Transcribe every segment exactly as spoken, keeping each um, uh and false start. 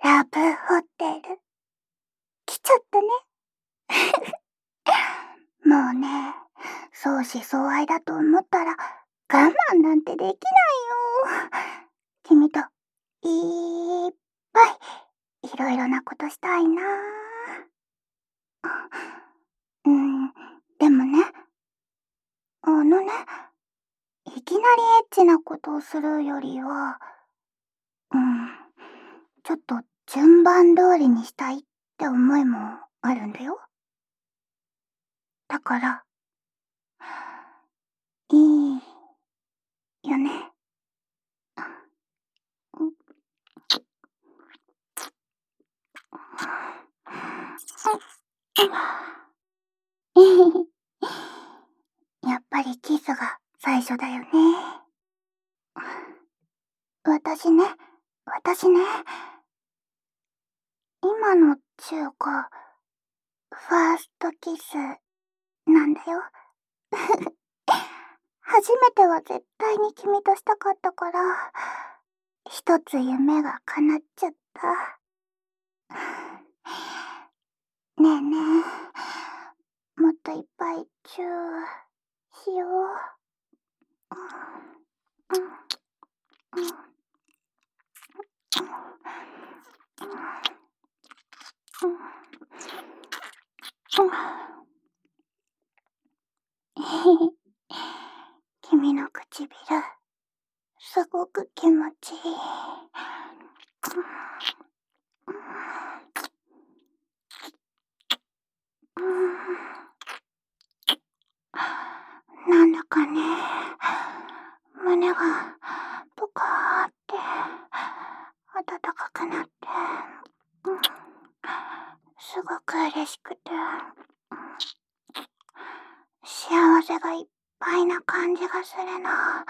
ラブホテル来ちゃったね。もうね、相思相愛だと思ったら我慢なんてできないよ。君といっぱいいろいろなことしたいな。うん、でもね、あのね、いきなりエッチなことをするよりは、うん、ちょっと順番通りにしたいって思いもあるんだよ。だから、いいよね。やっぱりキスが最初だよね。私ね、私ね、今の中華、ファーストキスなんだよ。初めては絶対に君としたかったから、一つ夢が叶っちゃった。ねえねえ、もっといっぱいチューしよう。君の唇、すごく気持ちいい。なんだかね、胸がポカーって暖かくなって、すごく嬉しくて、幸せがいっぱいな感じがするな。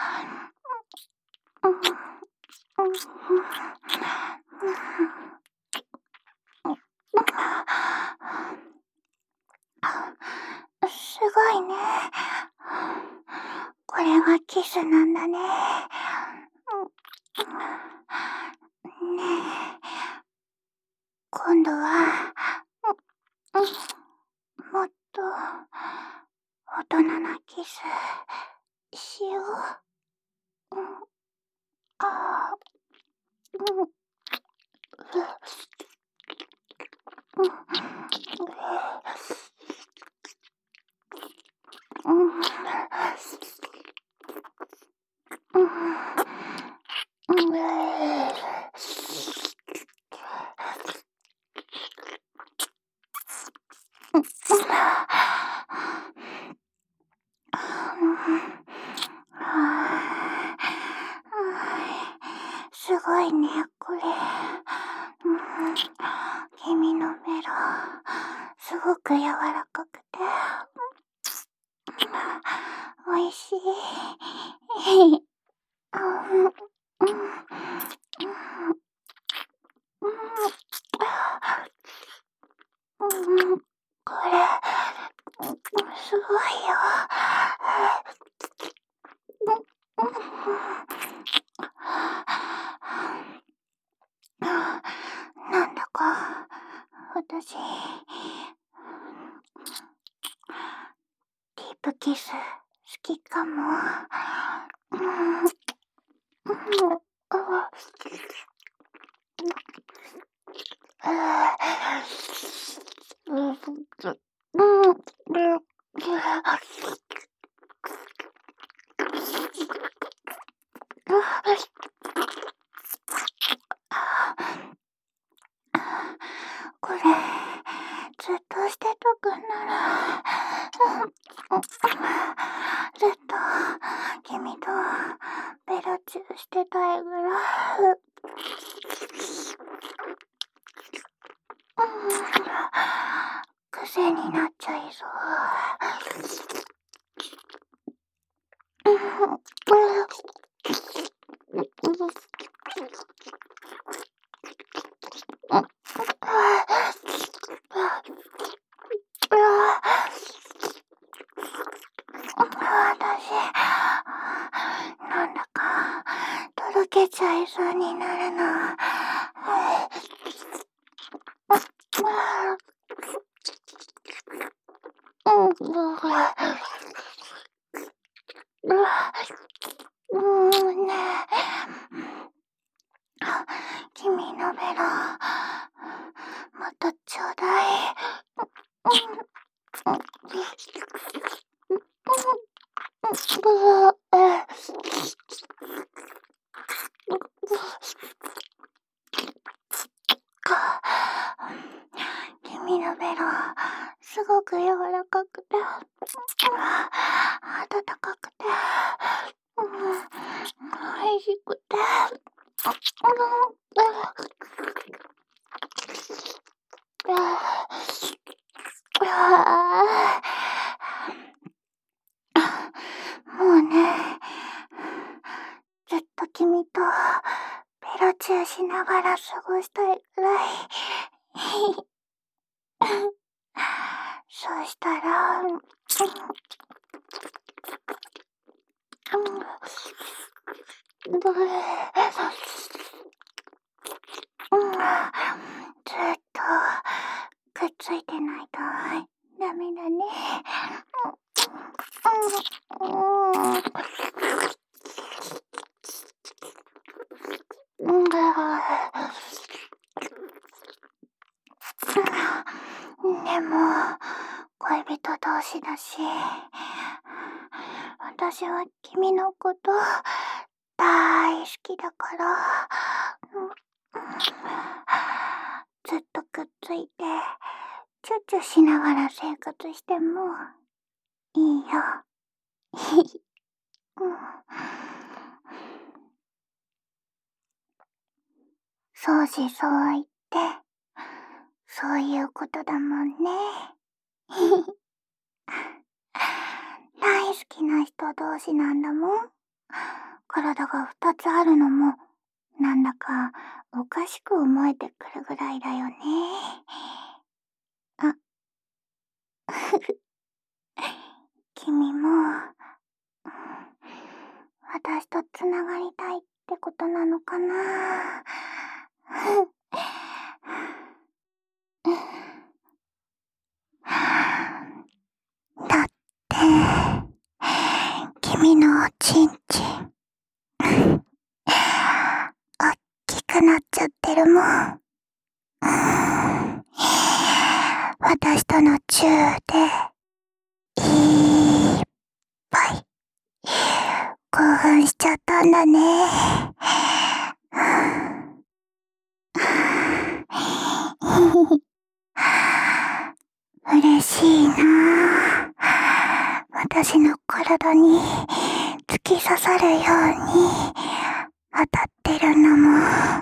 すごいね。これがキスなんだね。ねえ、今度は、もっと大人なキスしよう。あーすごいね、これ。君のメロ、すごく柔らかくて、おいしい。これ、すごいよ。なんだか、私、ディープキス好きかも。これ、ずっとしてたくなる。ずっと、君と、ベロチューしてたいぐらい。癖になっちゃいそう。私、なんだか、とろけちゃいそうになるの。 ロ、またちょうだい。君のベロ、すごく柔らかくて、温かくて、美味しくて、もうね、ずっと君とベロチューしながら過ごしたいくらい。そうしたら、どれ、ずっとくっついてないとダメだね。でも恋人同士だし、私は君のこと大好きだから、ずっとくっついてチュッチュしながら生活してもいいよ。そうしそう言ってそういうことだもんね。大好きな人同士なんだもん。体が二つあるのもなんだかおかしく思えてくるぐらいだよね。あ、君も私とつながりたいってことなのかな。だって君のおちんちんおっきくなっちゃってるもん。私とのチューでいっぱい興奮しちゃったんだね。嬉しいなぁ。私の体に突き刺さるように当たってるのも。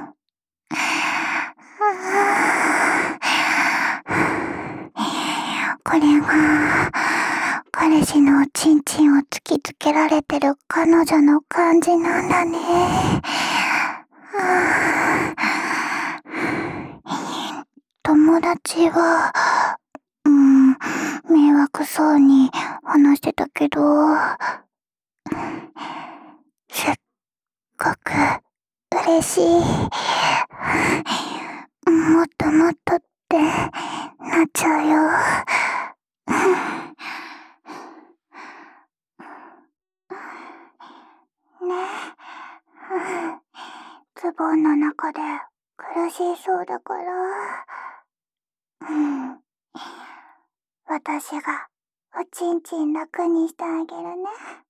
これが彼氏のおちんちんを突きつけられてる彼女の感じなんだね。友達は、うん、迷惑そうに話してたけど、すっごく嬉しい。もっともっとってなっちゃうよ。ねえ、ズボンの中で苦しそうだから、うん、私がおちんちん楽にしてあげるね。